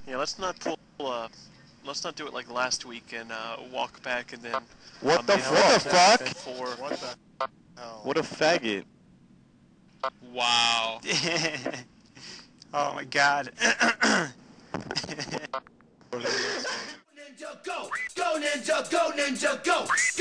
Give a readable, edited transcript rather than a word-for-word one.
Yeah, let's not pull. Let's not do it like last week and walk back and then What the mail it fuck? back for. What the hell? What a faggot. Wow. Oh my god. What are they gonna say? Ninja go! Go ninja, go ninja, go!